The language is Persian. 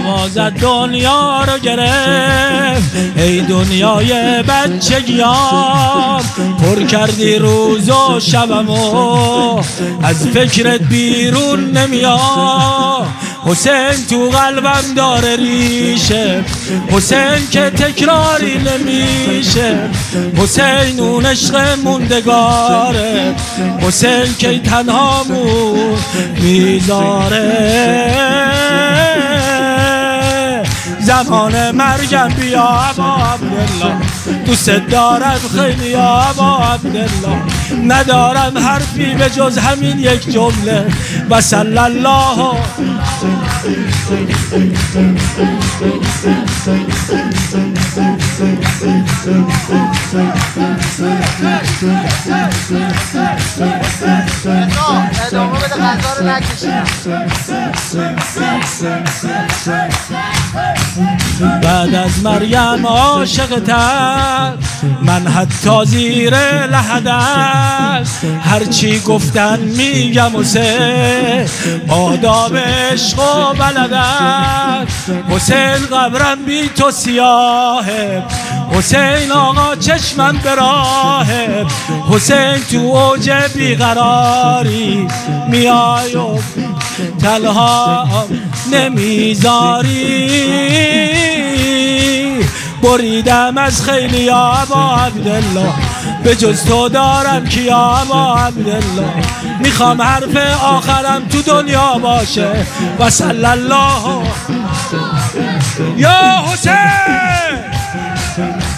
ازت دنیا رو گرفت. ای دنیای بچگیام پر کردی روز و شبمو، از فکرت بیرون نمیاد. حسین تو قلبم داره ریشه، حسین که تکراری نمیشه. حسین اون عشق موندگاره، حسین که تنهامون میذاره. زمان مرگم بیا ابا عبدالله، دوست دارم خیلی ابا عبدالله. ندارم حرفی به جز همین یک جمله و صلی الله. ادامه بده غذا رو نکشید. بعد از مریم عاشقتم، من حتی زیر لحدم هرچی گفتن میگم حسین، آداب عشق و بلدم. حسین قبرم بی تو سیاهه، حسین آقا چشمم به راهه. حسین تو اوج بیقراری میای و تنها نمیذاری. بریدم از خیلی ابا عبدالله، به جز تو دارم کی ابا عبدالله. میخوام حرف آخرم تو دنیا باشه و صلی الله یا حسین.